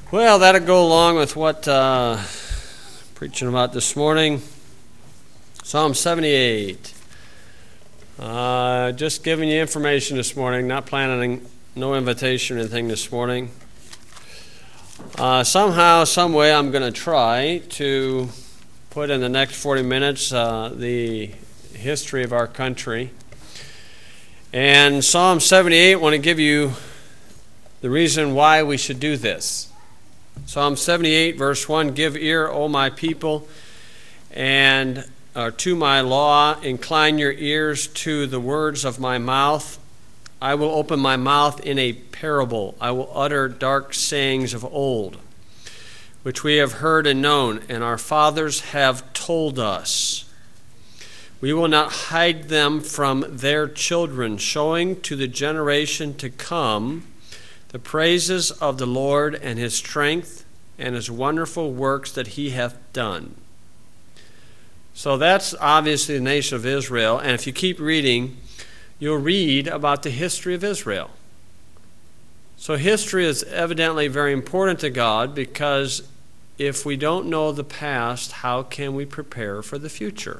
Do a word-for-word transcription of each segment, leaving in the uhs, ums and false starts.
Well, that'll go along with what uh, I'm preaching about this morning. Psalm seventy-eight. Uh, just giving you information this morning, not planning no invitation or anything this morning. Uh, somehow, some way, I'm going to try to put in the next forty minutes uh, the history of our country. And Psalm seventy-eight, I want to give you the reason why we should do this. Psalm seventy-eight, verse one, give ear, O my people, and uh, to my law, incline your ears to the words of my mouth. I will open my mouth in a parable. I will utter dark sayings of old, which we have heard and known, and our fathers have told us. We will not hide them from their children, showing to the generation to come the praises of the Lord and his strength and his wonderful works that he hath done. So that's obviously the nation of Israel. And if you keep reading, you'll read about the history of Israel. So history is evidently very important to God, because if we don't know the past, how can we prepare for the future?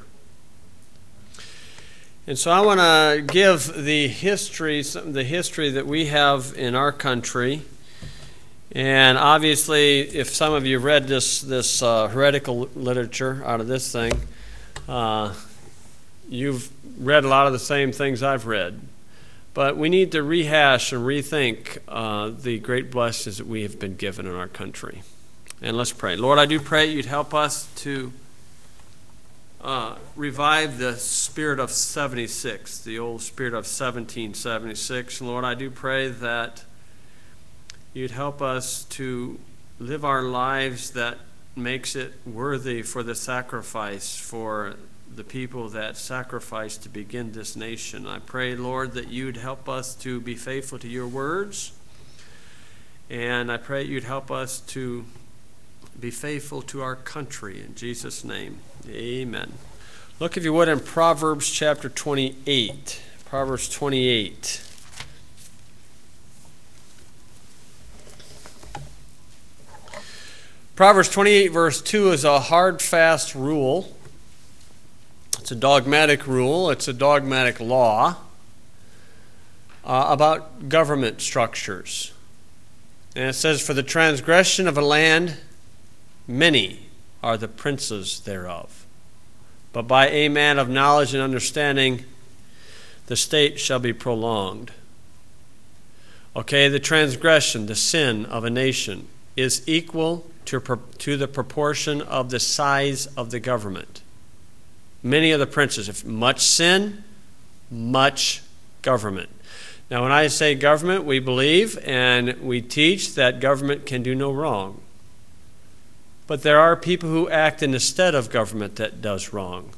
And so I want to give the history, the history that we have in our country. And obviously, if some of you read this this uh, heretical literature out of this thing, uh, you've read a lot of the same things I've read. But we need to rehash and rethink uh, the great blessings that we have been given in our country. And let's pray. Lord, I do pray you'd help us to Uh, revive the spirit of seventy-six, the old spirit of seventeen seventy-six. Lord, I do pray that you'd help us to live our lives that makes it worthy for the sacrifice, for the people that sacrificed to begin this nation. I pray, Lord, that you'd help us to be faithful to your words, and I pray you'd help us to be faithful to our country. In Jesus' name, amen. Look, if you would, in Proverbs chapter twenty-eight. Proverbs twenty-eight. Proverbs twenty-eight, verse two is a hard, fast rule. It's a dogmatic rule. It's a dogmatic law uh, about government structures. And it says, for the transgression of a land, many are the princes thereof. But by a man of knowledge and understanding, the state shall be prolonged. Okay, the transgression, the sin of a nation is equal to, to the proportion of the size of the government. Many are the princes. If much sin, much government. Now, when I say government, we believe and we teach that government can do no wrong. But there are people who act in the stead of government that does wrong.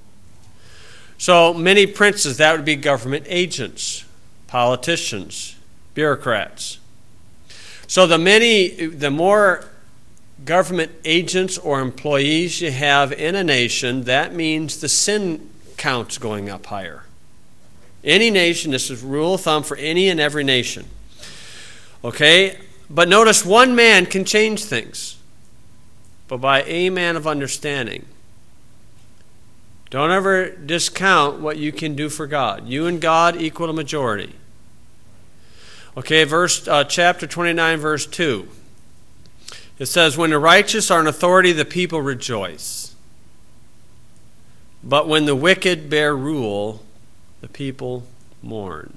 So many princes, that would be government agents, politicians, bureaucrats. So the many, the more government agents or employees you have in a nation, that means the sin count's going up higher. Any nation, this is rule of thumb for any and every nation. Okay? But notice, one man can change things, but by a man of understanding. Don't ever discount what you can do for God. You and God equal a majority. Okay, verse uh, chapter twenty-nine, verse two. It says, when the righteous are in authority, the people rejoice. But when the wicked bear rule, the people mourn.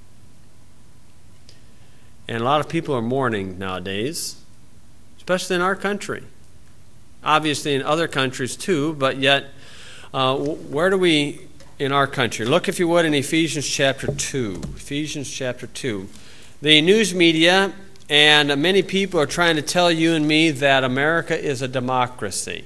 And a lot of people are mourning nowadays, especially in our country. Obviously in other countries too, but yet, uh, where do we in our country? Look, if you would, in Ephesians chapter two. Ephesians chapter two. The news media and many people are trying to tell you and me that America is a democracy.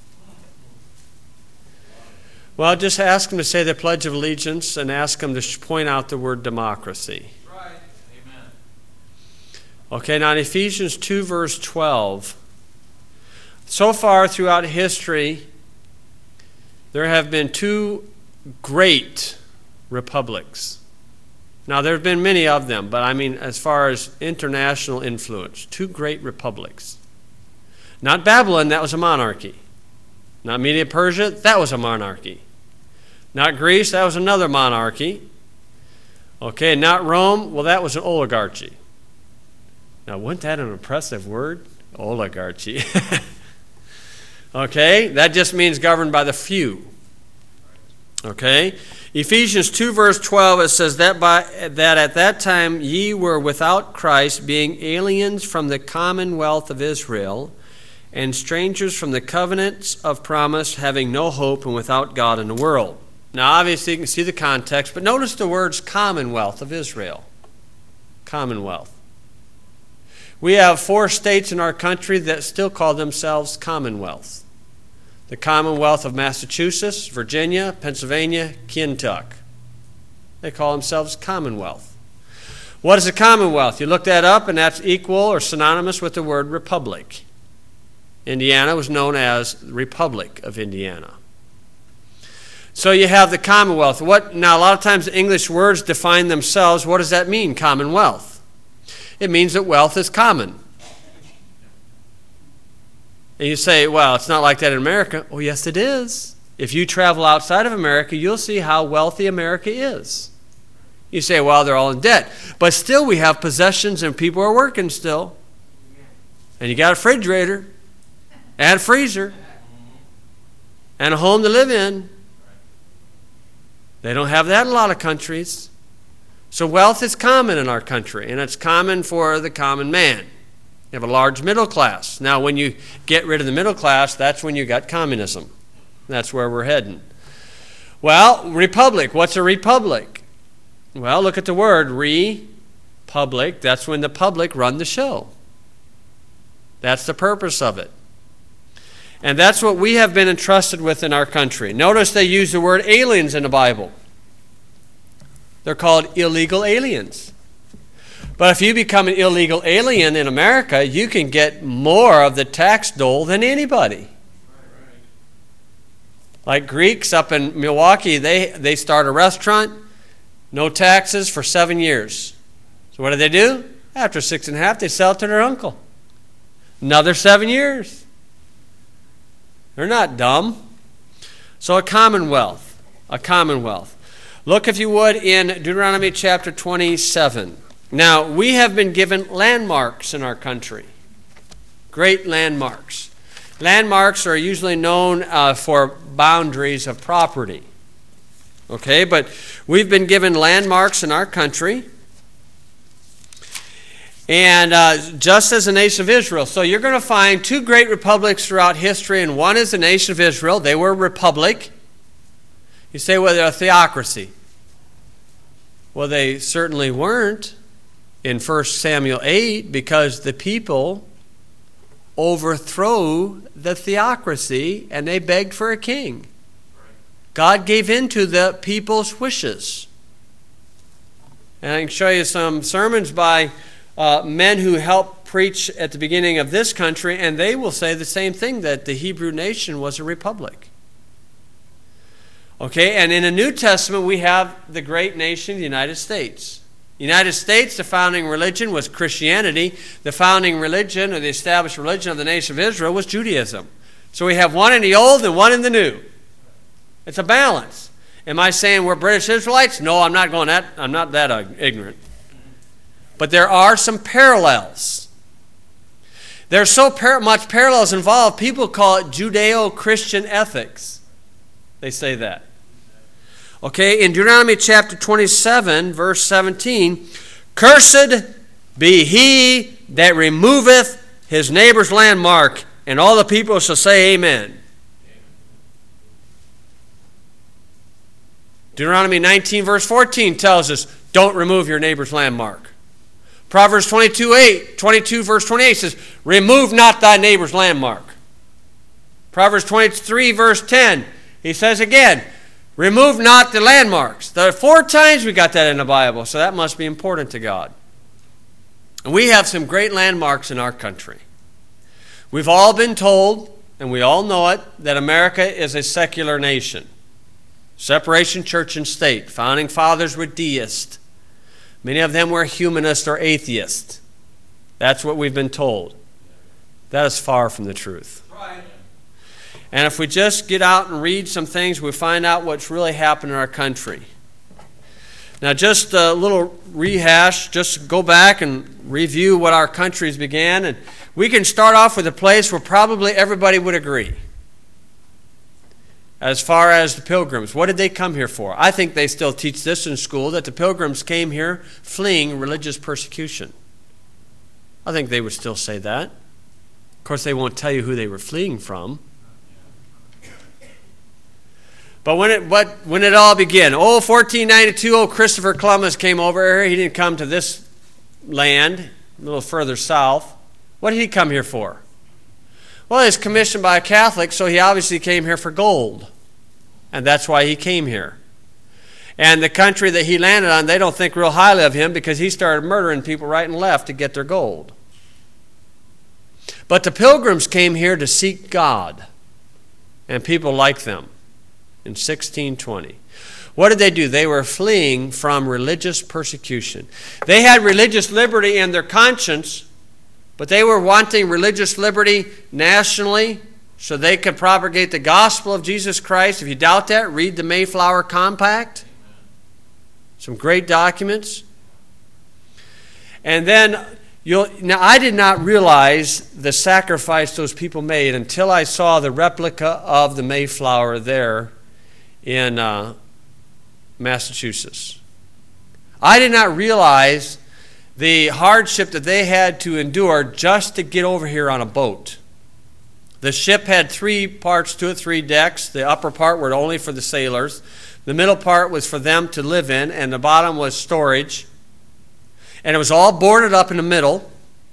Well, just ask them to say the Pledge of Allegiance and ask them to point out the word democracy. Right. Amen. Okay, now in Ephesians two, verse twelve, so far throughout history, there have been two great republics. Now, there have been many of them, but I mean as far as international influence, two great republics. Not Babylon, that was a monarchy. Not Media-Persia, that was a monarchy. Not Greece, that was another monarchy. Okay, not Rome, well, that was an oligarchy. Now, wasn't that an impressive word? Oligarchy. Okay, that just means governed by the few. Okay, Ephesians two verse twelve, it says that by that at that time ye were without Christ, being aliens from the commonwealth of Israel, and strangers from the covenants of promise, having no hope and without God in the world. Now obviously you can see the context, but notice the words commonwealth of Israel. Commonwealth. We have four states in our country that still call themselves commonwealths. The Commonwealth of Massachusetts, Virginia, Pennsylvania, Kentucky. They call themselves Commonwealth. What is a Commonwealth? You look that up, and that's equal or synonymous with the word republic. Indiana was known as the Republic of Indiana. So you have the Commonwealth. What, now, a lot of times English words define themselves. What does that mean, Commonwealth? It means that wealth is common. And you say, well, it's not like that in America. Oh, yes, it is. If you travel outside of America, you'll see how wealthy America is. You say, well, they're all in debt. But still, we have possessions and people are working still. And you got a refrigerator and a freezer and a home to live in. They don't have that in a lot of countries. So wealth is common in our country, and it's common for the common man. You have a large middle class. Now, when you get rid of the middle class, that's when you got communism. That's where we're heading. Well, republic. What's a republic? Well, look at the word, re-public. That's when the public run the show. That's the purpose of it. And that's what we have been entrusted with in our country. Notice they use the word aliens in the Bible. They're called illegal aliens. But if you become an illegal alien in America, you can get more of the tax dole than anybody. Like Greeks up in Milwaukee, they, they start a restaurant, no taxes for seven years. So what do they do? After six and a half, they sell it to their uncle. Another seven years. They're not dumb. So a commonwealth, a commonwealth. Look, if you would, in Deuteronomy chapter twenty-seven. Now, we have been given landmarks in our country. Great landmarks. Landmarks are usually known uh, for boundaries of property. Okay, but we've been given landmarks in our country. And uh, just as the nation of Israel. So you're going to find two great republics throughout history, and one is the nation of Israel. They were a republic. You say, well, they're a theocracy. Well, they certainly weren't in First Samuel eight, because the people overthrew the theocracy and they begged for a king. God gave in to the people's wishes. And I can show you some sermons by uh, men who helped preach at the beginning of this country, and they will say the same thing, that the Hebrew nation was a republic. Okay, and in the New Testament we have the great nation, the United States. United States, the founding religion was Christianity. The founding religion, or the established religion of the nation of Israel, was Judaism. So we have one in the old and one in the new. It's a balance. Am I saying we're British Israelites? No, I'm not going that. I'm not that uh, ignorant. But there are some parallels. There's so par- much parallels involved, people call it Judeo-Christian ethics. They say that. Okay, in Deuteronomy chapter twenty-seven, verse seventeen, cursed be he that removeth his neighbor's landmark, and all the people shall say amen. Deuteronomy nineteen, verse fourteen tells us, don't remove your neighbor's landmark. Proverbs twenty-two, eight, twenty-two, verse twenty-eight says, remove not thy neighbor's landmark. Proverbs twenty-three, verse ten, he says again, remove not the landmarks. There are four times we got that in the Bible, so that must be important to God. And we have some great landmarks in our country. We've all been told, and we all know it, that America is a secular nation. Separation church and state. Founding fathers were deists. Many of them were humanists or atheists. That's what we've been told. That is far from the truth. Right. And if we just get out and read some things, we find out what's really happened in our country. Now, just a little rehash, just go back and review what our countries began. And we can start off with a place where probably everybody would agree. As far as the Pilgrims, what did they come here for? I think they still teach this in school, that the Pilgrims came here fleeing religious persecution. I think they would still say that. Of course, they won't tell you who they were fleeing from. But when it what when it all began, oh, fourteen ninety-two, oh, Christopher Columbus came over here. He didn't come to this land, a little further south. What did he come here for? Well, he was commissioned by a Catholic, so he obviously came here for gold. And that's why he came here. And the country that he landed on, they don't think real highly of him because he started murdering people right and left to get their gold. But the Pilgrims came here to seek God. And people like them in sixteen twenty. What did they do? They were fleeing from religious persecution. They had religious liberty in their conscience, but they were wanting religious liberty nationally so they could propagate the gospel of Jesus Christ. If you doubt that, read the Mayflower Compact. Some great documents. And then, you'll, now I did not realize the sacrifice those people made until I saw the replica of the Mayflower there in uh, Massachusetts. I did not realize the hardship that they had to endure just to get over here on a boat. The ship had three parts to it, three decks. The upper part were only for the sailors. The middle part was for them to live in, and the bottom was storage. And it was all boarded up in the middle.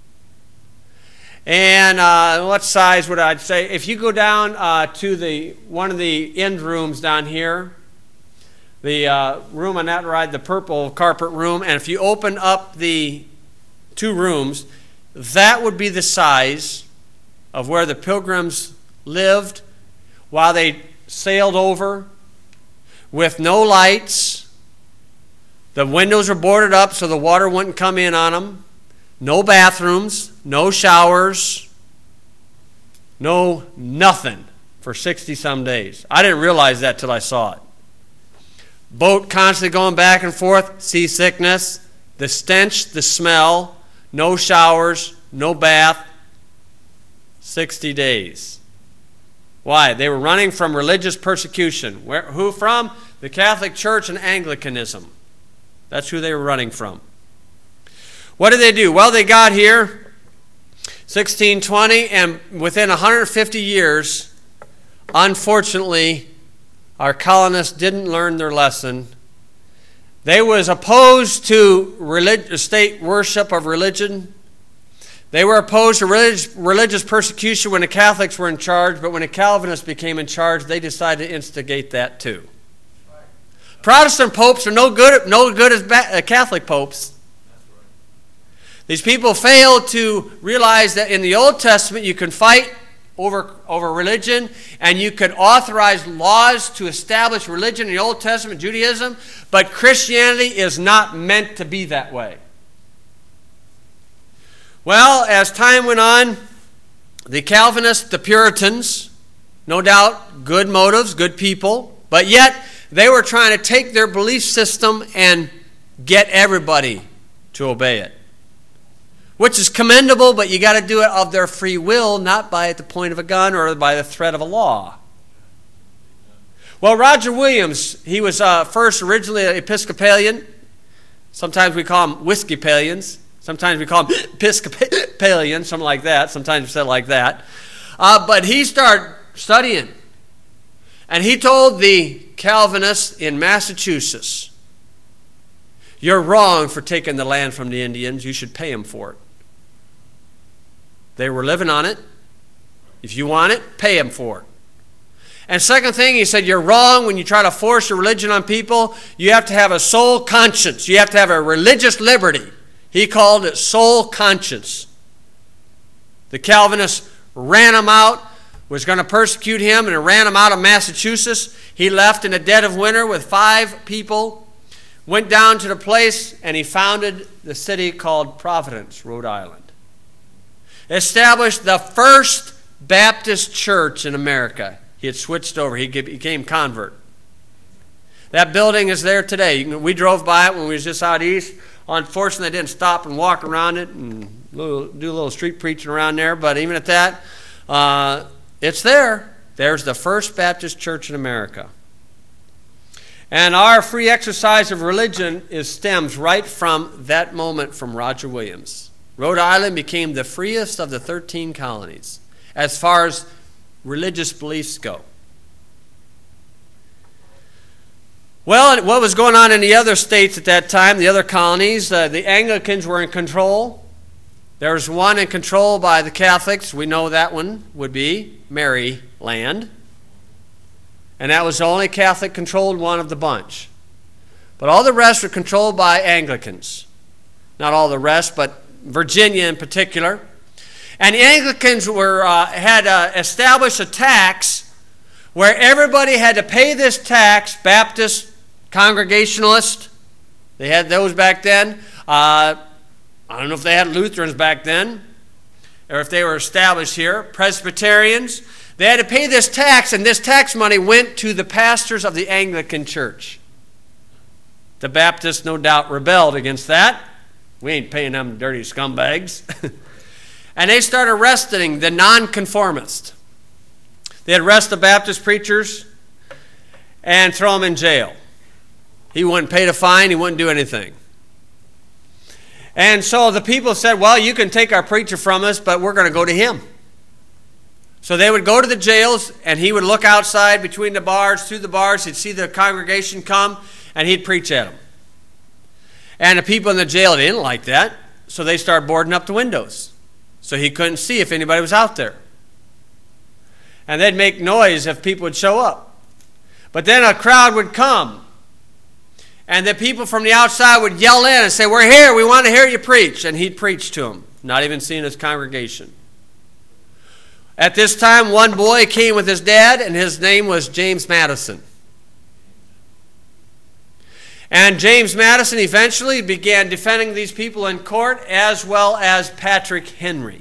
And uh, what size would I say? If you go down uh, to the one of the end rooms down here, the uh, room on that right, the purple carpet room, and if you open up the two rooms, that would be the size of where the Pilgrims lived while they sailed over with no lights. The windows were boarded up so the water wouldn't come in on them. No bathrooms, no showers, no nothing for sixty-some days. I didn't realize that till I saw it. Boat constantly going back and forth, seasickness, the stench, the smell, no showers, no bath, sixty days. Why? They were running from religious persecution. Where, who from? The Catholic Church and Anglicanism. That's who they were running from. What did they do? Well, they got here sixteen twenty, and within one hundred fifty years, unfortunately, our colonists didn't learn their lesson. They was opposed to relig- state worship of religion. They were opposed to religious, religious persecution when the Catholics were in charge, but when the Calvinists became in charge, they decided to instigate that too. Right. Protestant popes are no good, no good as ba- uh, Catholic popes. These people failed to realize that in the Old Testament you can fight over, over religion, and you could authorize laws to establish religion in the Old Testament, Judaism, but Christianity is not meant to be that way. Well, as time went on, the Calvinists, the Puritans, no doubt good motives, good people, but yet they were trying to take their belief system and get everybody to obey it. Which is commendable, but you got to do it of their free will, not by the point of a gun or by the threat of a law. Well, Roger Williams, he was uh, first originally an Episcopalian. Sometimes we call them Whiskeypalians. Sometimes we call them Episcopalians, something like that. Sometimes we say it like that. Uh, but he started studying. And he told the Calvinists in Massachusetts, "You're wrong for taking the land from the Indians. You should pay them for it." They were living on it. If you want it, pay them for it. And second thing, he said, you're wrong when you try to force your religion on people. You have to have a soul conscience. You have to have a religious liberty. He called it soul conscience. The Calvinists ran him out, was going to persecute him, and ran him out of Massachusetts. He left in the dead of winter with five people, went down to the place and he founded the city called Providence, Rhode Island. Established the first Baptist church in America. He had switched over. He became convert. That building is there today. You can, we drove by it when we was just out east. Unfortunately, I didn't stop and walk around it and little, do a little street preaching around there. But even at that, uh, it's there. There's the first Baptist church in America. And our free exercise of religion is stems right from that moment from Roger Williams. Rhode Island became the freest of the thirteen colonies as far as religious beliefs go. Well, what was going on in the other states at that time, the other colonies, uh, the Anglicans were in control. There was one in control by the Catholics. We know that one would be Maryland. And that was the only Catholic-controlled one of the bunch. But all the rest were controlled by Anglicans. Not all the rest, but Virginia in particular. And the Anglicans were, uh, had uh, established a tax where everybody had to pay this tax, Baptist, Congregationalist. They had those back then. Uh, I don't know if they had Lutherans back then or if they were established here. Presbyterians. They had to pay this tax, and this tax money went to the pastors of the Anglican Church. The Baptists, no doubt, rebelled against that. We ain't paying them dirty scumbags. And they started arresting the nonconformists. They'd arrest the Baptist preachers and throw them in jail. He wouldn't pay the fine. He wouldn't do anything. And so the people said, well, you can take our preacher from us, but we're going to go to him. So they would go to the jails, and he would look outside between the bars, through the bars. He'd see the congregation come, and he'd preach at them. And the people in the jail didn't like that, so they started boarding up the windows. So he couldn't see if anybody was out there. And they'd make noise if people would show up. But then a crowd would come, and the people from the outside would yell in and say, we're here, we want to hear you preach. And he'd preach to them, not even seeing his congregation. At this time, one boy came with his dad, and his name was James Madison. And James Madison eventually began defending these people in court, as well as Patrick Henry.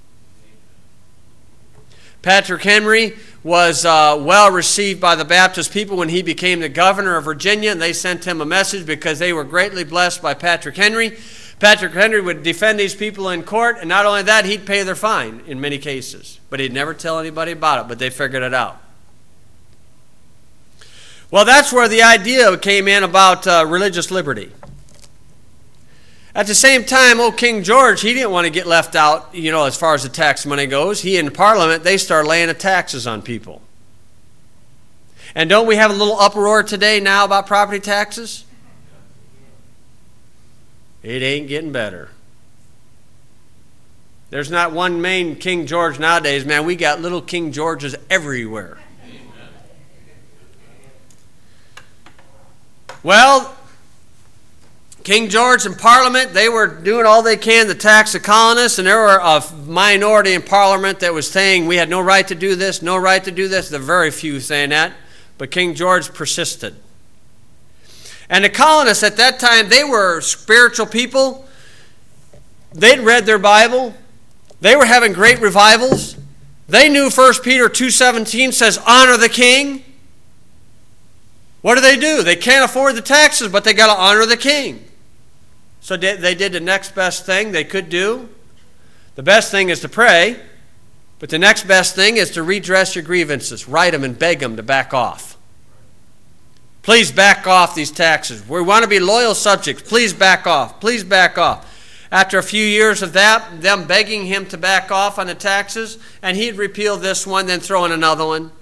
Patrick Henry was uh, well received by the Baptist people when he became the governor of Virginia, and they sent him a message because they were greatly blessed by Patrick Henry. Patrick Henry would defend these people in court, and not only that, he'd pay their fine in many cases. But he'd never tell anybody about it, but they figured it out. Well, that's where the idea came in about uh, religious liberty. At the same time, old King George, he didn't want to get left out, you know, as far as the tax money goes. He and Parliament, they started laying the taxes on people. And don't we have a little uproar today now about property taxes? It ain't getting better. There's not one main King George nowadays, man. We got little King Georges everywhere. Well, King George and Parliament, they were doing all they can to tax the colonists, and there were a minority in Parliament that was saying we had no right to do this, no right to do this. There were very few saying that, but King George persisted. And the colonists at that time, they were spiritual people. They'd read their Bible. They were having great revivals. They knew First Peter two seventeen says, honor the king. What do they do? They can't afford the taxes, but they got to honor the king. So they did the next best thing they could do. The best thing is to pray, but the next best thing is to redress your grievances. Write them and beg them to back off. Please back off these taxes. We want to be loyal subjects. Please back off. Please back off. After a few years of that, them begging him to back off on the taxes, and he'd repeal this one, then throw in another one.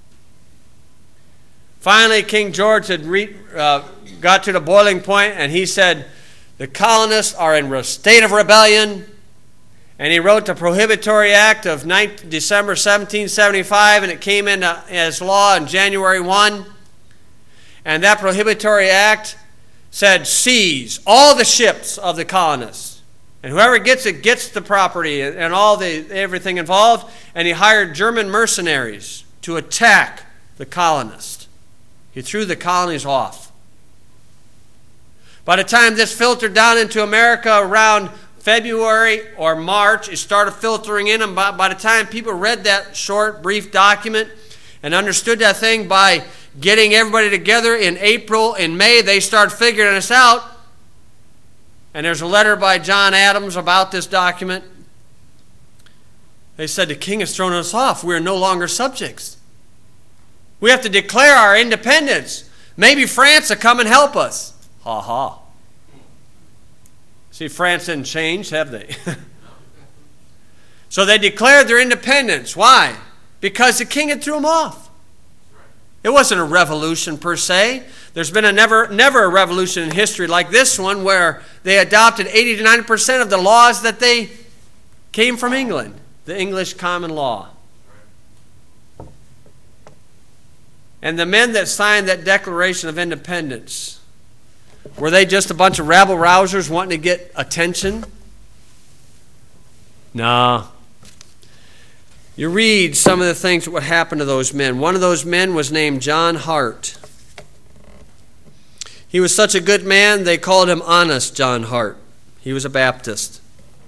Finally, King George had re, uh, got to the boiling point, and he said, the colonists are in a state of rebellion. And he wrote the Prohibitory Act of December seventeen seventy-five, and it came into as law on January first. And that Prohibitory Act said, seize all the ships of the colonists. And whoever gets it gets the property and, and all the everything involved. And he hired German mercenaries to attack the colonists. He threw the colonies off. By the time this filtered down into America around February or March, it started filtering in, and by, by the time people read that short, brief document and understood that thing by getting everybody together in April and May, they started figuring this out. And there's a letter by John Adams about this document. They said, the king has thrown us off. We are no longer subjects. We have to declare our independence. Maybe France will come and help us. Ha ha. See, France didn't change, have they? So they declared their independence. Why? Because the king had threw them off. It wasn't a revolution per se. There's been a never, never a revolution in history like this one where they adopted eighty to ninety percent of the laws that they came from England, the English common law. And the men that signed that Declaration of Independence, were they just a bunch of rabble-rousers wanting to get attention? No. You read some of the things that would happen to those men. One of those men was named John Hart. He was such a good man, they called him Honest John Hart. He was a Baptist.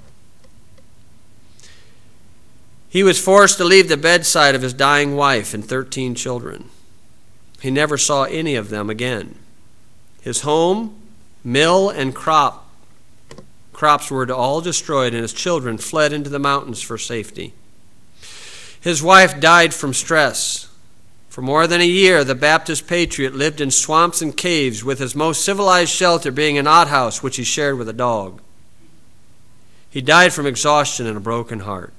He was forced to leave the bedside of his dying wife and thirteen children. He never saw any of them again. His home, mill, and crop, crops were all destroyed, and his children fled into the mountains for safety. His wife died from stress. For more than a year, the Baptist patriot lived in swamps and caves, with his most civilized shelter being an outhouse which he shared with a dog. He died from exhaustion and a broken heart.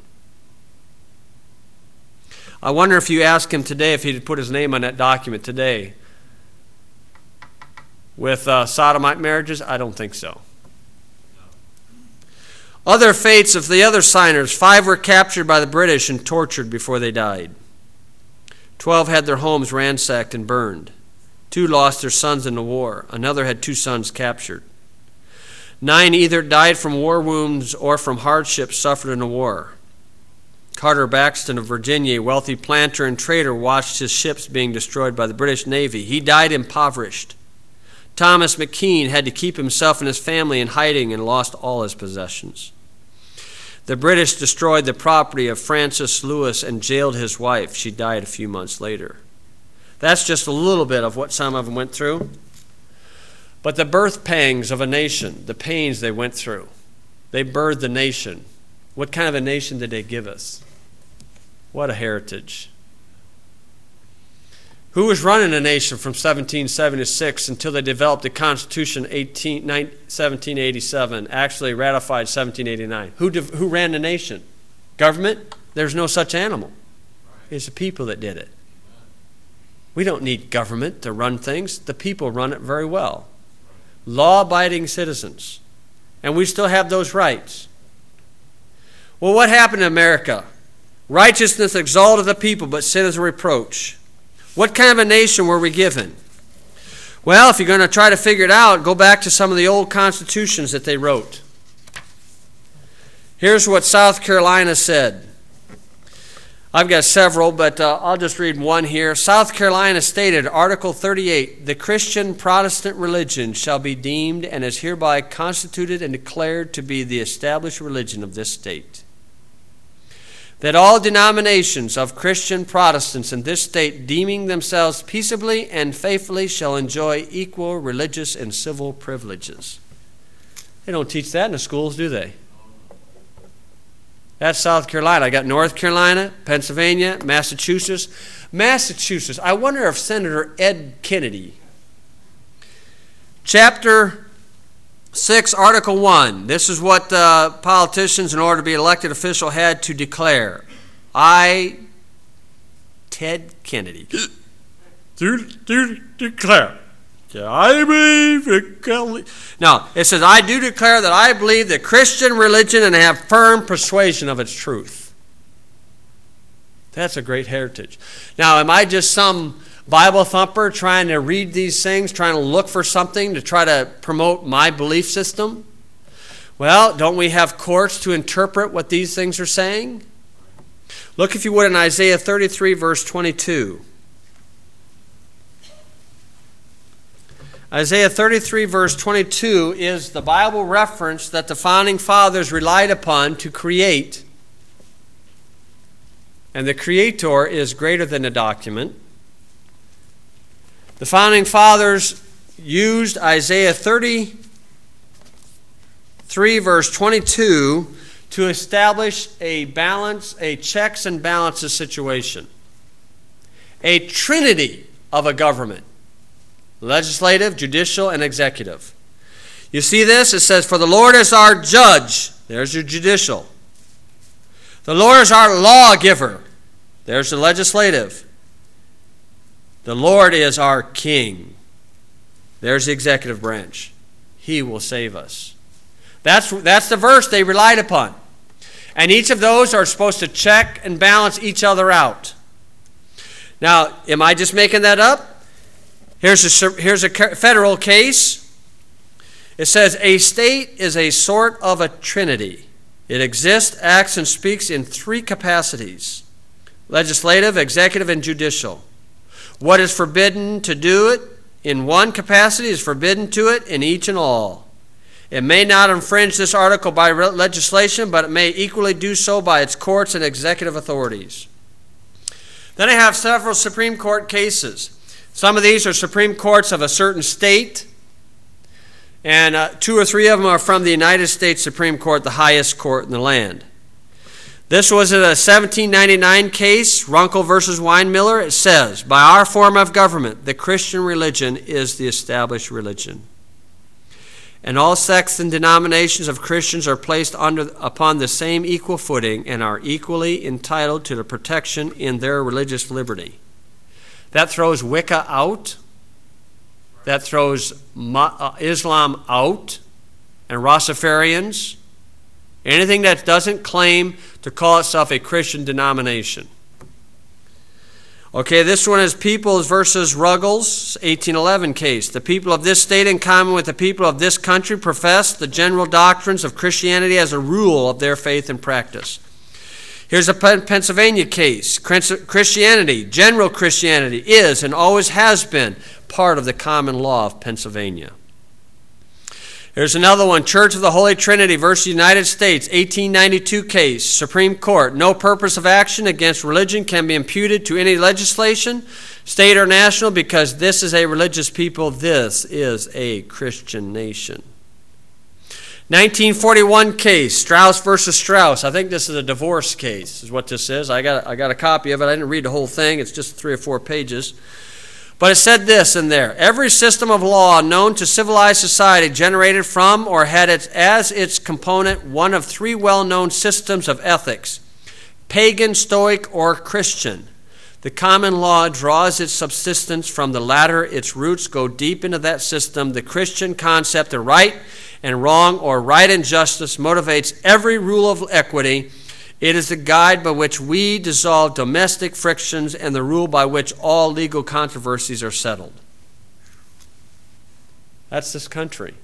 I wonder if you ask him today if he'd put his name on that document today. With uh, sodomite marriages, I don't think so. Other fates of the other signers, five were captured by the British and tortured before they died. Twelve had their homes ransacked and burned. Two lost their sons in the war. Another had two sons captured. Nine either died from war wounds or from hardships suffered in the war. Carter Baxton of Virginia, a wealthy planter and trader, watched his ships being destroyed by the British Navy. He died impoverished. Thomas McKean had to keep himself and his family in hiding and lost all his possessions. The British destroyed the property of Francis Lewis and jailed his wife. She died a few months later. That's just a little bit of what some of them went through. But the birth pangs of a nation, the pains they went through, they birthed the nation. What kind of a nation did they give us? What a heritage. Who was running the nation from seventeen seventy-six until they developed the Constitution seventeen eighty-seven, actually ratified seventeen eighty-nine? Who, who ran the nation? Government? There's no such animal. It's the people that did it. We don't need government to run things. The people run it very well. Law-abiding citizens. And we still have those rights. Well, what happened in America? Righteousness exalted the people, but sin is a reproach. What kind of a nation were we given? Well, if you're going to try to figure it out, go back to some of the old constitutions that they wrote. Here's what South Carolina said. I've got several, but uh, I'll just read one here. South Carolina stated, Article thirty-eight, the Christian Protestant religion shall be deemed and is hereby constituted and declared to be the established religion of this state. That all denominations of Christian Protestants in this state, deeming themselves peaceably and faithfully, shall enjoy equal religious and civil privileges. They don't teach that in the schools, do they? That's South Carolina. I got North Carolina, Pennsylvania, Massachusetts. Massachusetts. I wonder if Senator Ed Kennedy, chapter six, article one. This is what uh, politicians, in order to be elected official, had to declare. I, Ted Kennedy, do, do declare. I believe. No, it says, I do declare that I believe the Christian religion and have firm persuasion of its truth. That's a great heritage. Now, am I just some Bible thumper trying to read these things, trying to look for something to try to promote my belief system? Well, don't we have courts to interpret what these things are saying? Look, if you would, in Isaiah thirty-three, verse twenty-two. Isaiah thirty-three, verse twenty-two, is the Bible reference that the founding fathers relied upon to create. And the creator is greater than the document. The founding fathers used Isaiah thirty-three, verse twenty-two, to establish a balance, a checks and balances situation. A trinity of a government. Legislative, judicial, and executive. You see this? It says, for the Lord is our judge. There's your judicial. The Lord is our lawgiver. There's the legislative. The Lord is our king. There's the executive branch. He will save us. That's, that's the verse they relied upon. And each of those are supposed to check and balance each other out. Now, am I just making that up? Here's a, here's a federal case. It says, a state is a sort of a trinity. It exists, acts, and speaks in three capacities: legislative, executive, and judicial. What is forbidden to do it in one capacity is forbidden to it in each and all. It may not infringe this article by legislation, but it may equally do so by its courts and executive authorities. Then I have several Supreme Court cases. Some of these are Supreme Courts of a certain state, and uh, two or three of them are from the United States Supreme Court, the highest court in the land. This was a seventeen ninety-nine case, Runkle versus Weinmiller. It says, by our form of government, the Christian religion is the established religion. And all sects and denominations of Christians are placed under upon the same equal footing and are equally entitled to the protection in their religious liberty. That throws Wicca out. That throws Islam out and Rastafarians. Anything that doesn't claim to call itself a Christian denomination. Okay, this one is Peoples versus Ruggles, eighteen eleven case. The people of this state, in common with the people of this country, profess the general doctrines of Christianity as a rule of their faith and practice. Here's a Pennsylvania case. Christianity, general Christianity, is and always has been part of the common law of Pennsylvania. Here's another one. Church of the Holy Trinity versus United States, eighteen ninety-two case. Supreme Court. No purpose of action against religion can be imputed to any legislation, state or national, because this is a religious people. This is a Christian nation. nineteen forty-one case, Strauss versus Strauss. I think this is a divorce case, is what this is. I got, I got a copy of it. I didn't read the whole thing. It's just three or four pages. But it said this in there: every system of law known to civilized society generated from or had its, as its component one of three well-known systems of ethics: pagan, Stoic, or Christian. The common law draws its subsistence from the latter. Its roots go deep into that system. The Christian concept of right and wrong, or right and justice, motivates every rule of equity. It is the guide by which we dissolve domestic frictions and the rule by which all legal controversies are settled. That's this country.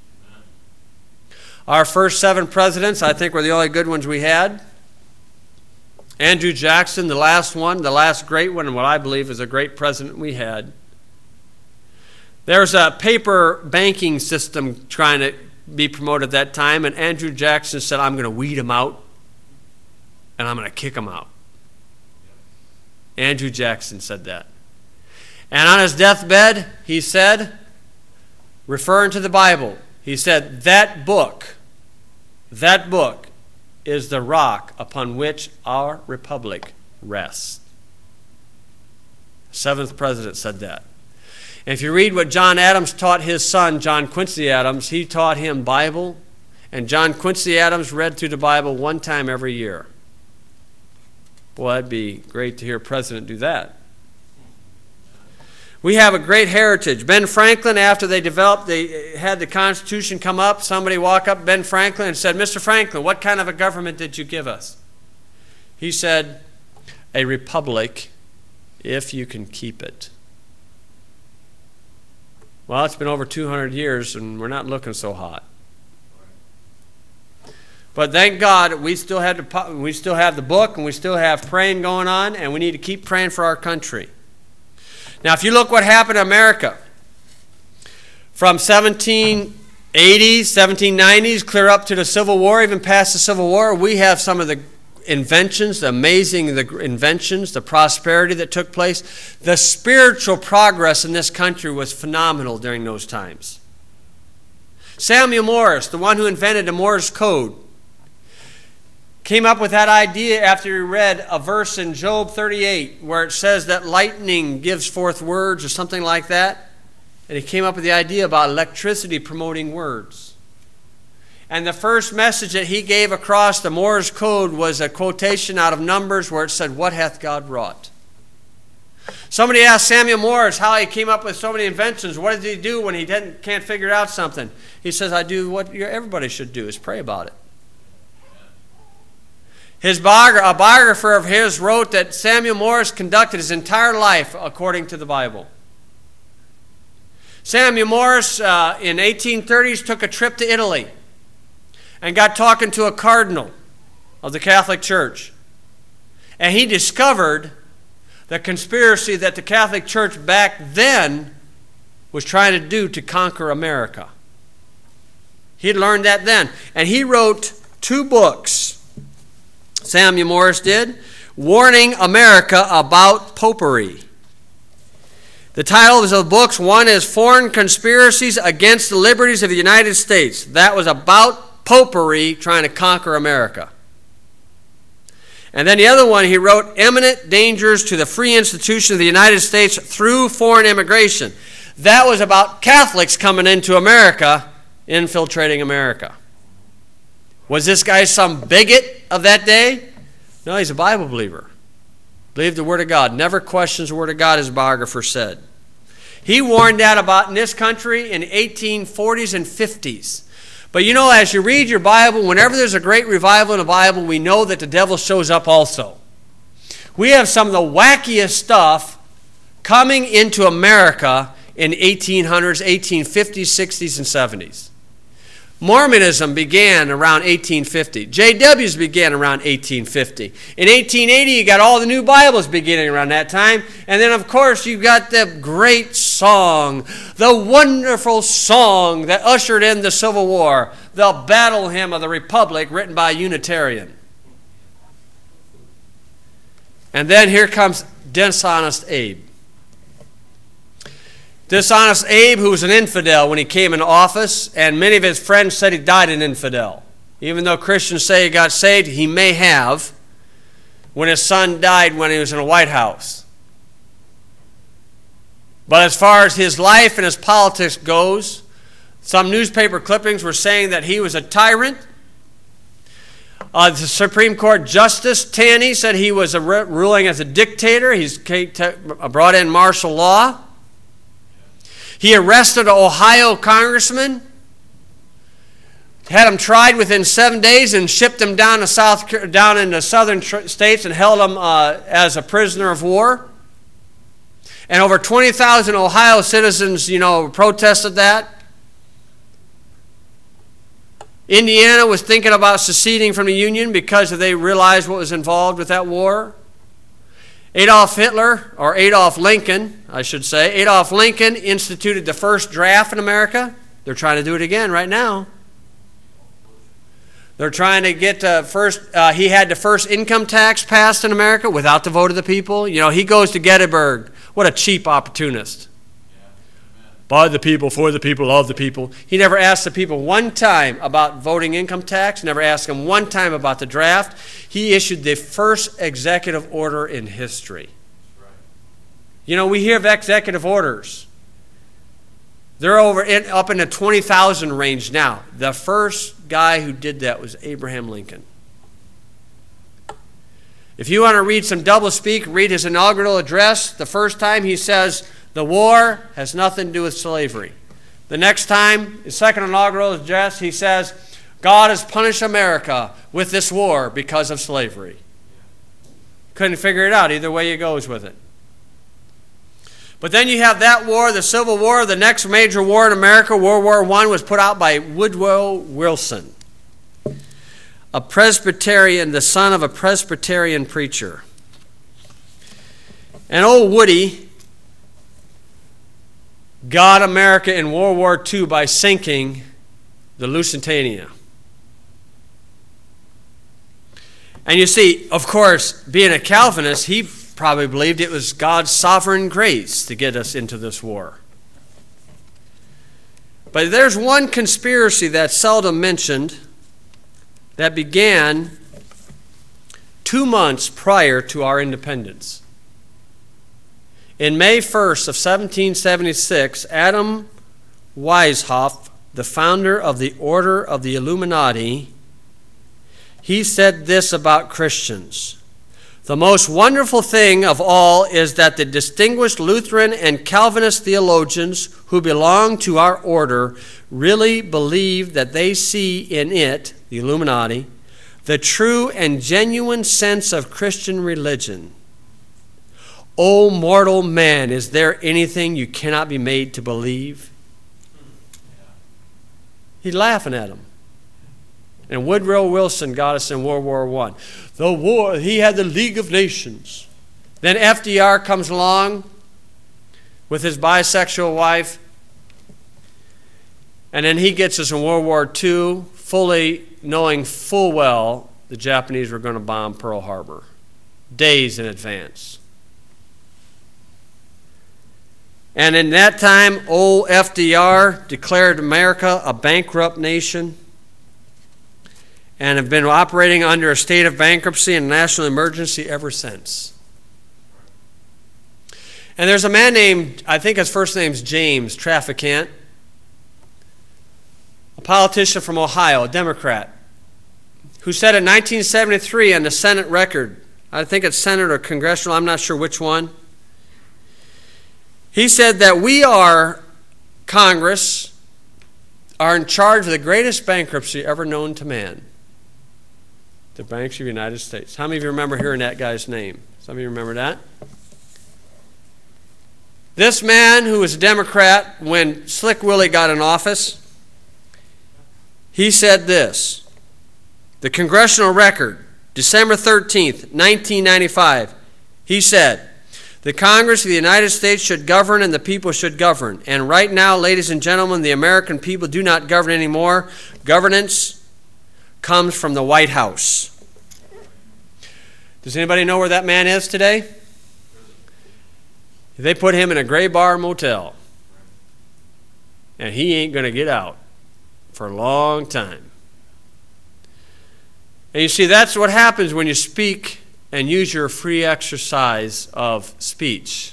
Our first seven presidents, I think, were the only good ones we had. Andrew Jackson, the last one, the last great one, and what I believe is a great president we had. There's a paper banking system trying to be promoted at that time, and Andrew Jackson said, I'm going to weed them out, and I'm going to kick them out. Andrew Jackson said that. And on his deathbed, he said, referring to the Bible, he said, that book, that book is the rock upon which our republic rests. The seventh president said that. And if you read what John Adams taught his son, John Quincy Adams, he taught him Bible, and John Quincy Adams read through the Bible one time every year. Boy, that'd be great to hear a president do that. We have a great heritage. Ben Franklin, after they developed, they had the Constitution come up, somebody walk up Ben Franklin and said, Mister Franklin, what kind of a government did you give us? He said, a republic, if you can keep it. Well, it's been over two hundred years, and we're not looking so hot. But thank God we still have the, we still have the book, and we still have praying going on, and we need to keep praying for our country. Now, if you look what happened in America, from seventeen eighties, seventeen nineties, clear up to the Civil War, even past the Civil War, we have some of the inventions, the amazing the inventions, the prosperity that took place. The spiritual progress in this country was phenomenal during those times. Samuel Morse, the one who invented the Morse code, came up with that idea after he read a verse in Job thirty-eight where it says that lightning gives forth words or something like that. And he came up with the idea about electricity promoting words. And the first message that he gave across the Morse code was a quotation out of Numbers where it said, "What hath God wrought?" Somebody asked Samuel Morse how he came up with so many inventions. What did he do when he didn't, can't figure out something? He says, "I do what everybody should do, is pray about it." His biog- a biographer of his wrote that Samuel Morse conducted his entire life according to the Bible. Samuel Morse uh, in eighteen thirties took a trip to Italy and got talking to a cardinal of the Catholic Church. And he discovered the conspiracy that the Catholic Church back then was trying to do to conquer America. He had learned that then. And he wrote two books, Samuel Morse did, warning America about popery. The title of the books, one is Foreign Conspiracies Against the Liberties of the United States. That was about popery trying to conquer America. And then the other one, he wrote Imminent Dangers to the Free Institution of the United States Through Foreign Immigration. That was about Catholics coming into America, infiltrating America. Was this guy some bigot of that day? No, he's a Bible believer. Believed the Word of God. Never questions the Word of God, his biographer said. He warned that about in this country in eighteen forties and fifties. But you know, as you read your Bible, whenever there's a great revival in the Bible, we know that the devil shows up also. We have some of the wackiest stuff coming into America in eighteen hundreds, eighteen fifties, sixties, and seventies. Mormonism began around eighteen fifty. J Ws began around eighteen fifty. In eighteen eighty, you got all the new Bibles beginning around that time. And then, of course, you got the great song, the wonderful song that ushered in the Civil War, the Battle Hymn of the Republic, written by a Unitarian. And then here comes Dishonest Abe. Dishonest Abe, who was an infidel when he came into office, and many of his friends said he died an infidel. Even though Christians say he got saved, he may have when his son died when he was in the White House. But as far as his life and his politics goes, some newspaper clippings were saying that he was a tyrant. Uh, the Supreme Court Justice Taney said he was a re- ruling as a dictator. He's brought in martial law. He arrested an Ohio congressman, had him tried within seven days, and shipped him down to South, down in the southern tr- states and held him uh, as a prisoner of war. And over twenty thousand Ohio citizens, you know, protested that. Indiana was thinking about seceding from the Union because they realized what was involved with that war. Adolf Hitler, or Adolf Lincoln, I should say, Adolf Lincoln instituted the first draft in America. They're trying to do it again right now. They're trying to get the first, uh, he had the first income tax passed in America without the vote of the people. You know, he goes to Gettysburg. What a cheap opportunist. By the people, for the people, of the people. He never asked the people one time about voting income tax, never asked them one time about the draft. He issued the first executive order in history. Right. You know, we hear of executive orders. They're over in, up in the twenty thousand range now. The first guy who did that was Abraham Lincoln. If you want to read some doublespeak, read his inaugural address. The first time he says, the war has nothing to do with slavery. The next time, his second inaugural address, he says, God has punished America with this war because of slavery. Couldn't figure it out. Either way he goes with it. But then you have that war, the Civil War. The next major war in America, World War One, was put out by Woodrow Wilson, a Presbyterian, the son of a Presbyterian preacher. And old Woody got America in World War Two by sinking the Lusitania. And you see, of course, being a Calvinist, he probably believed it was God's sovereign grace to get us into this war. But there's one conspiracy that's seldom mentioned that began two months prior to our independence. In May first of seventeen seventy-six, Adam Weishaupt, the founder of the Order of the Illuminati, he said this about Christians: "The most wonderful thing of all is that the distinguished Lutheran and Calvinist theologians who belong to our order really believe that they see in it, the Illuminati, the true and genuine sense of Christian religion. O mortal man, is there anything you cannot be made to believe?" He's laughing at them. And Woodrow Wilson got us in World War One. The war, he had the League of Nations. Then F D R comes along with his bisexual wife. And then he gets us in World War Two, fully knowing full well the Japanese were going to bomb Pearl Harbor, days in advance. And in that time, old F D R declared America a bankrupt nation and have been operating under a state of bankruptcy and national emergency ever since. And there's a man named, I think his first name's James Traficant, a politician from Ohio, a Democrat, who said in nineteen seventy-three on the Senate record, I think it's Senate or Congressional, I'm not sure which one, he said that we are, Congress, are in charge of the greatest bankruptcy ever known to man. The banks of the United States. How many of you remember hearing that guy's name? Some of you remember that? This man, who was a Democrat when Slick Willie got in office, he said this. The Congressional Record, December thirteenth, nineteen ninety-five, he said, "The Congress of the United States should govern and the people should govern. And right now, ladies and gentlemen, the American people do not govern anymore. Governance comes from the White House." Does anybody know where that man is today? They put him in a gray bar motel. And he ain't going to get out for a long time. And you see, that's what happens when you speak and use your free exercise of speech.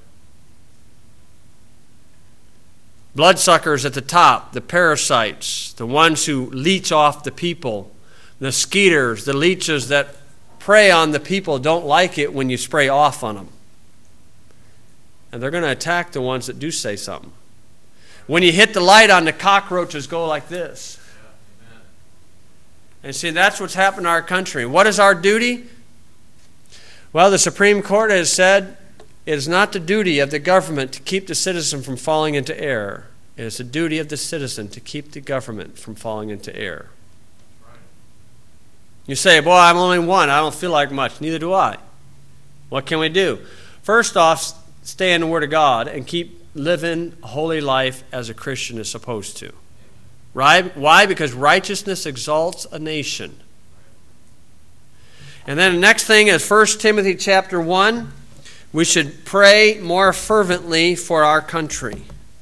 Bloodsuckers at the top, the parasites, the ones who leech off the people, the skeeters, the leeches that prey on the people don't like it when you spray off on them. And they're going to attack the ones that do say something. When you hit the light on, the cockroaches go like this. And see, that's what's happened to our country. What is our duty? Well, the Supreme Court has said it is not the duty of the government to keep the citizen from falling into error. It is the duty of the citizen to keep the government from falling into error. Right. You say, boy, I'm only one. I don't feel like much. Neither do I. What can we do? First off, stay in the Word of God and keep living a holy life as a Christian is supposed to. Right? Why? Because righteousness exalts a nation. And then the next thing is First Timothy chapter one. We should pray more fervently for our country.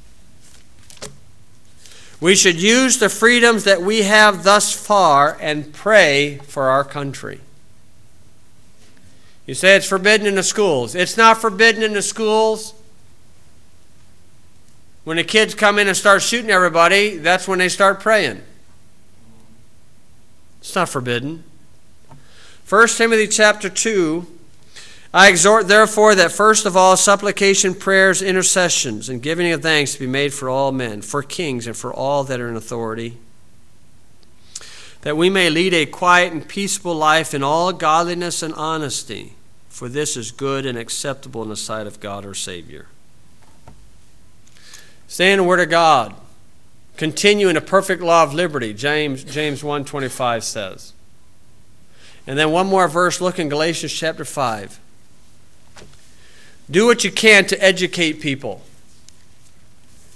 We should use the freedoms that we have thus far and pray for our country. You say it's forbidden in the schools. It's not forbidden in the schools. When the kids come in and start shooting everybody, that's when they start praying. It's not forbidden. First Timothy chapter two, I exhort therefore that first of all supplication, prayers, intercessions, and giving of thanks be made for all men, for kings, and for all that are in authority, that we may lead a quiet and peaceable life in all godliness and honesty, for this is good and acceptable in the sight of God our Savior. Stay in the Word of God. Continue in the perfect law of liberty, James, James one twenty-five says. And then one more verse, look in Galatians chapter five. Do what you can to educate people.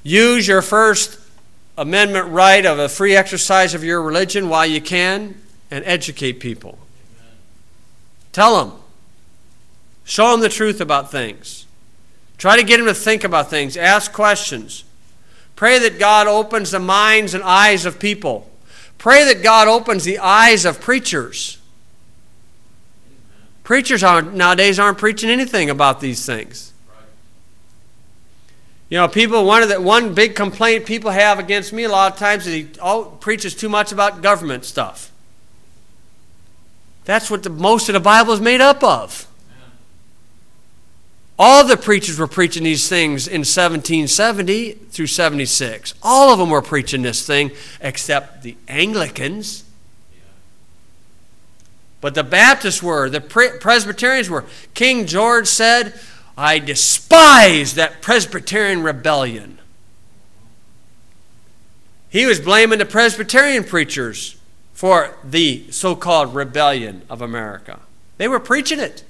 Use your First Amendment right of a free exercise of your religion while you can, and educate people. Amen. Tell them. Show them the truth about things. Try to get them to think about things. Ask questions. Pray that God opens the minds and eyes of people. Pray that God opens the eyes of preachers. Amen. Preachers aren't, nowadays aren't preaching anything about these things. You know, people, one of the one big complaint people have against me a lot of times is he oh, preaches too much about government stuff. That's what the, most of the Bible is made up of. Amen. All the preachers were preaching these things in seventeen seventy through seventy-six. All of them were preaching this thing except the Anglicans. Yeah. But the Baptists were, the Presbyterians were. King George said, I despise that Presbyterian rebellion. He was blaming the Presbyterian preachers for the so-called rebellion of America. They were preaching it.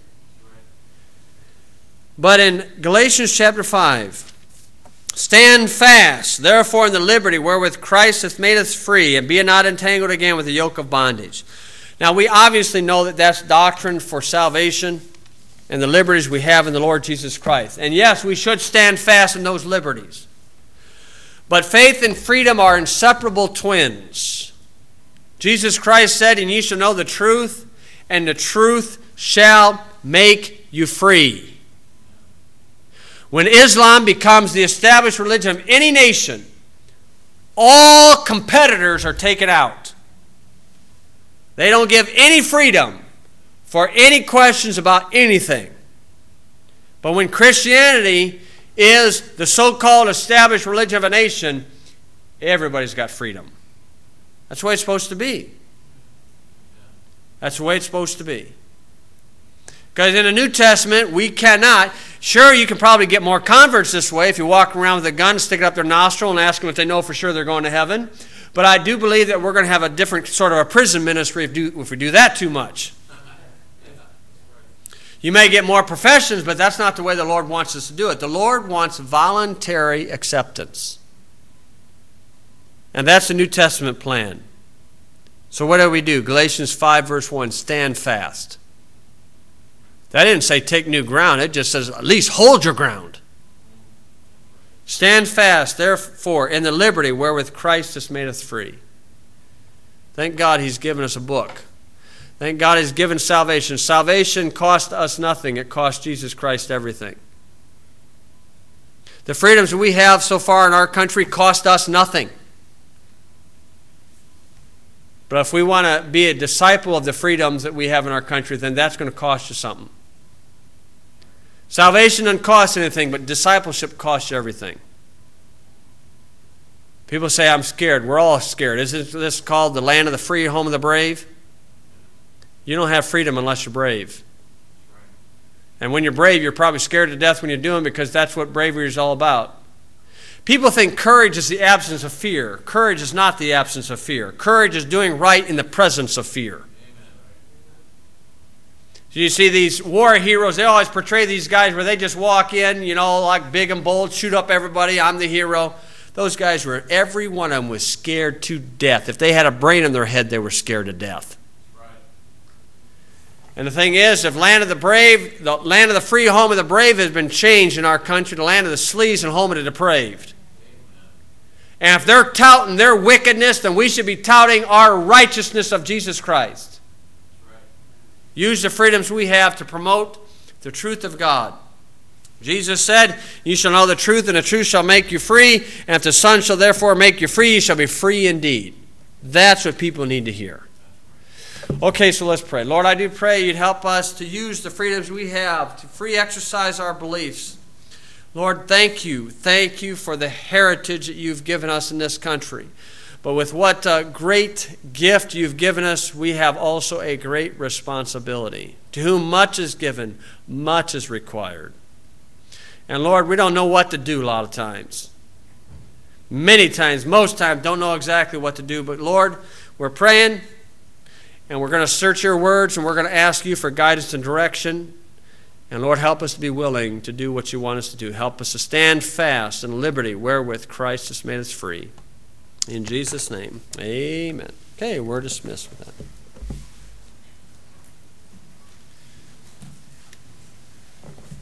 But in Galatians chapter five, stand fast, therefore, in the liberty wherewith Christ hath made us free, and be not entangled again with the yoke of bondage. Now, we obviously know that that's doctrine for salvation and the liberties we have in the Lord Jesus Christ. And yes, we should stand fast in those liberties. But faith and freedom are inseparable twins. Jesus Christ said, and ye shall know the truth, and the truth shall make you free. When Islam becomes the established religion of any nation, all competitors are taken out. They don't give any freedom for any questions about anything. But when Christianity is the so-called established religion of a nation, everybody's got freedom. That's the way it's supposed to be. That's the way it's supposed to be. Because in the New Testament, we cannot. Sure, you can probably get more converts this way if you walk around with a gun, stick it up their nostril, and ask them if they know for sure they're going to heaven. But I do believe that we're going to have a different sort of a prison ministry if, do, if we do that too much. You may get more professions, but that's not the way the Lord wants us to do it. The Lord wants voluntary acceptance. And that's the New Testament plan. So what do we do? Galatians five verse one, stand fast. That didn't say take new ground. It just says at least hold your ground. Stand fast, therefore, in the liberty wherewith Christ has made us free. Thank God he's given us a book. Thank God he's given salvation. Salvation cost us nothing. It cost Jesus Christ everything. The freedoms we have so far in our country cost us nothing. But if we want to be a disciple of the freedoms that we have in our country, then that's going to cost you something. Salvation doesn't cost anything, but discipleship costs you everything. People say, I'm scared. We're all scared. Isn't this called the land of the free, home of the brave? You don't have freedom unless you're brave. And when you're brave, you're probably scared to death when you're doing it, because that's what bravery is all about. People think courage is the absence of fear. Courage is not the absence of fear. Courage is doing right in the presence of fear. So you see these war heroes, they always portray these guys where they just walk in, you know, like big and bold, shoot up everybody, I'm the hero. Those guys were, every one of them was scared to death. If they had a brain in their head, they were scared to death. Right. And the thing is, if land of the brave, the land of the free, home of the brave has been changed in our country, the land of the sleaze and home of the depraved. And if they're touting their wickedness, then we should be touting our righteousness of Jesus Christ. Right. Use the freedoms we have to promote the truth of God. Jesus said, you shall know the truth, and the truth shall make you free. And if the Son shall therefore make you free, you shall be free indeed. That's what people need to hear. Okay, so let's pray. Lord, I do pray you'd help us to use the freedoms we have to free exercise our beliefs. Lord, thank you. Thank you for the heritage that you've given us in this country. But with what a great gift you've given us, we have also a great responsibility. To whom much is given, much is required. And Lord, we don't know what to do a lot of times. Many times, most times, don't know exactly what to do. But Lord, we're praying, and we're going to search your words, and we're going to ask you for guidance and direction. And Lord, help us to be willing to do what you want us to do. Help us to stand fast in liberty wherewith Christ has made us free. In Jesus' name, amen. Okay, we're dismissed with that.